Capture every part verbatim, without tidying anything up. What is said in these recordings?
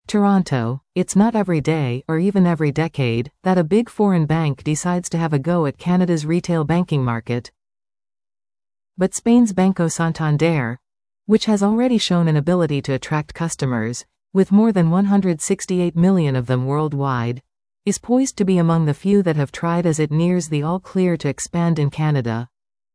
Toronto, it's not every day, or even every decade, that a big foreign bank decides to have a go at Canada's retail banking market. But Spain's Banco Santander, which has already shown an ability to attract customers, with more than one hundred sixty-eight million of them worldwide, is poised to be among the few that have tried as it nears the all-clear to expand in Canada.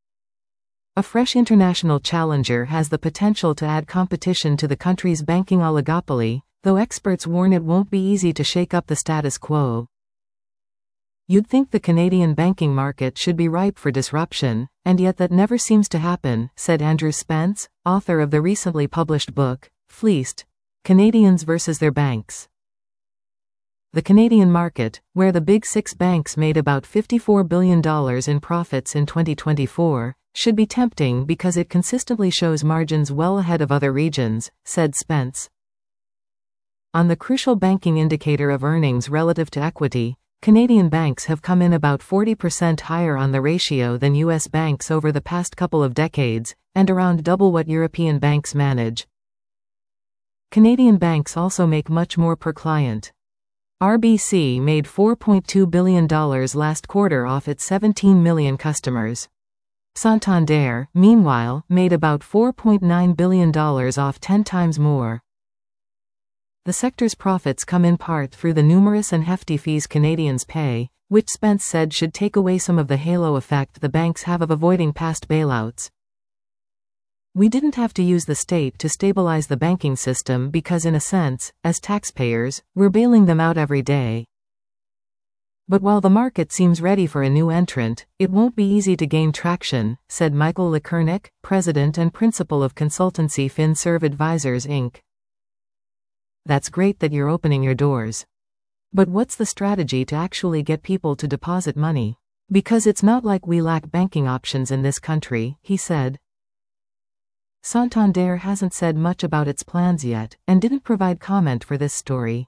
A fresh international challenger has the potential to add competition to the country's banking oligopoly, though experts warn it won't be easy to shake up the status quo. You'd think the Canadian banking market should be ripe for disruption, and yet that never seems to happen, said Andrew Spence, author of the recently published book, Fleeced: Canadians versus Their Banks. The Canadian market, where the big six banks made about fifty-four billion dollars in profits in twenty twenty-four, should be tempting because it consistently shows margins well ahead of other regions, said Spence. On the crucial banking indicator of earnings relative to equity, Canadian banks have come in about forty percent higher on the ratio than U S banks over the past couple of decades, and around double what European banks manage. Canadian banks also make much more per client. R B C made four point two billion dollars last quarter off its seventeen million customers. Santander, meanwhile, made about four point nine billion dollars off ten times more. The sector's profits come in part through the numerous and hefty fees Canadians pay, which Spence said should take away some of the halo effect the banks have of avoiding past bailouts. We didn't have to use the state to stabilize the banking system because, in a sense, as taxpayers, we're bailing them out every day. But while the market seems ready for a new entrant, it won't be easy to gain traction, said Michael Lekurnik, president and principal of consultancy FinServ Advisors Incorporated. That's great that you're opening your doors. But what's the strategy to actually get people to deposit money? Because it's not like we lack banking options in this country, he said. Santander hasn't said much about its plans yet, and didn't provide comment for this story.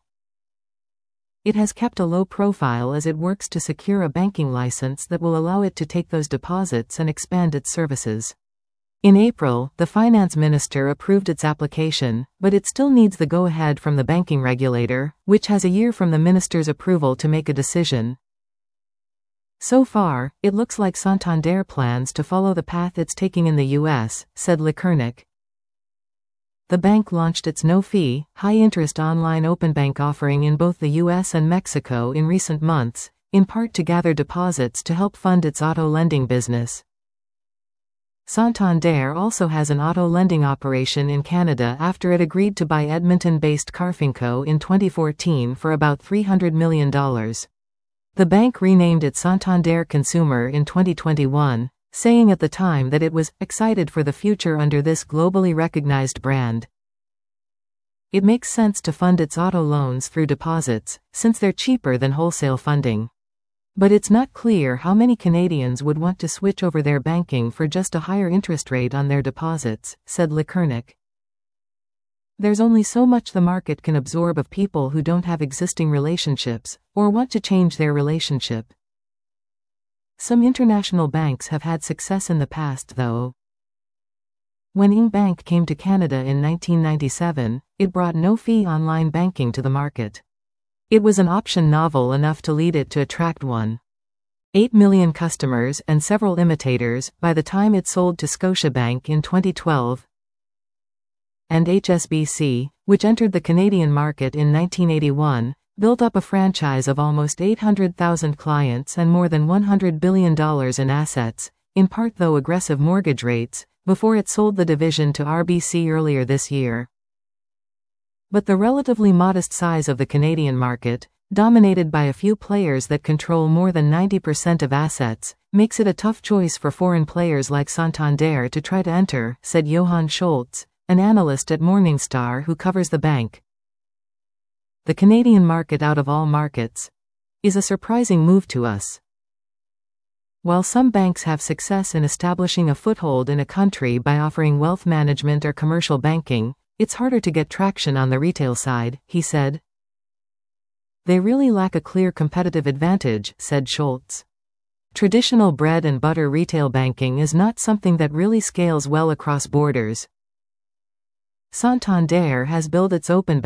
It has kept a low profile as it works to secure a banking license that will allow it to take those deposits and expand its services. In April, the finance minister approved its application, but it still needs the go-ahead from the banking regulator, which has a year from the minister's approval to make a decision. So far, it looks like Santander plans to follow the path it's taking in the U S, said Lekurnik. The bank launched its no-fee, high-interest online openbank offering in both the U S and Mexico in recent months, in part to gather deposits to help fund its auto lending business. Santander also has an auto lending operation in Canada after it agreed to buy Edmonton-based Carfinco in twenty fourteen for about three hundred million dollars. The bank renamed it Santander Consumer in twenty twenty-one, saying at the time that it was excited for the future under this globally recognized brand. It makes sense to fund its auto loans through deposits, since they're cheaper than wholesale funding. But it's not clear how many Canadians would want to switch over their banking for just a higher interest rate on their deposits, said Lekurnik. There's only so much the market can absorb of people who don't have existing relationships, or want to change their relationship. Some international banks have had success in the past, though. When Ing Bank came to Canada in nineteen ninety-seven, it brought no-fee online banking to the market. It was an option novel enough to lead it to attract one. eight million customers and several imitators by the time it sold to Scotiabank in twenty twelve. And H S B C, which entered the Canadian market in nineteen eighty-one, built up a franchise of almost eight hundred thousand clients and more than one hundred billion dollars in assets, in part through aggressive mortgage rates, before it sold the division to R B C earlier this year. But the relatively modest size of the Canadian market, dominated by a few players that control more than ninety percent of assets, makes it a tough choice for foreign players like Santander to try to enter, said Johann Schultz, an analyst at Morningstar who covers the bank. The Canadian market out of all markets is a surprising move to us. While some banks have success in establishing a foothold in a country by offering wealth management or commercial banking, it's harder to get traction on the retail side, he said. They really lack a clear competitive advantage, said Schultz. Traditional bread and butter retail banking is not something that really scales well across borders. Santander has built its open bank,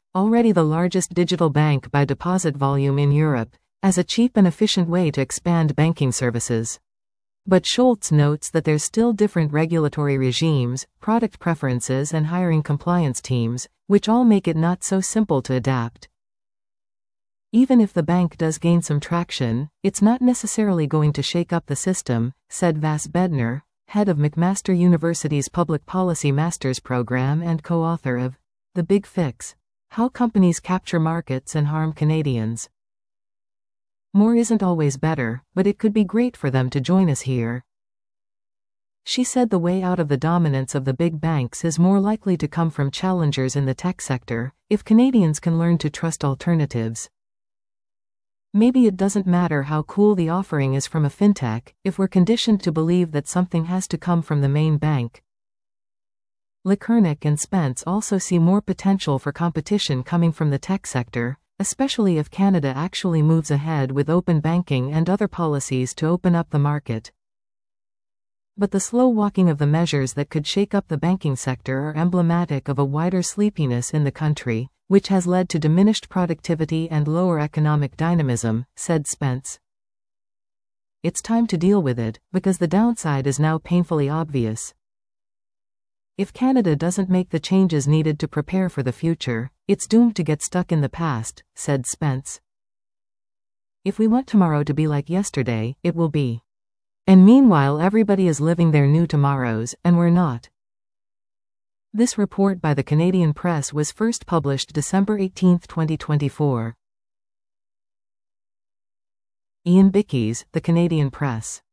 already the largest digital bank by deposit volume in Europe, as a cheap and efficient way to expand banking services. But Scholz notes that there's still different regulatory regimes, product preferences and hiring compliance teams, which all make it not so simple to adapt. Even if the bank does gain some traction, it's not necessarily going to shake up the system, said Vas Bednar, head of McMaster University's Public Policy Masters program and co-author of The Big Fix: How Companies Capture Markets and Harm Canadians. More isn't always better, but it could be great for them to join us here. She said the way out of the dominance of the big banks is more likely to come from challengers in the tech sector, if Canadians can learn to trust alternatives. Maybe it doesn't matter how cool the offering is from a fintech, if we're conditioned to believe that something has to come from the main bank. Lekernick and Spence also see more potential for competition coming from the tech sector, especially if Canada actually moves ahead with open banking and other policies to open up the market. But the slow walking of the measures that could shake up the banking sector are emblematic of a wider sleepiness in the country, which has led to diminished productivity and lower economic dynamism, said Spence. It's time to deal with it, because the downside is now painfully obvious. If Canada doesn't make the changes needed to prepare for the future, it's doomed to get stuck in the past, said Spence. If we want tomorrow to be like yesterday, it will be. And meanwhile everybody is living their new tomorrows, and we're not. This report by the Canadian Press was first published December eighteenth, twenty twenty-four. Ian Bickes, The Canadian Press.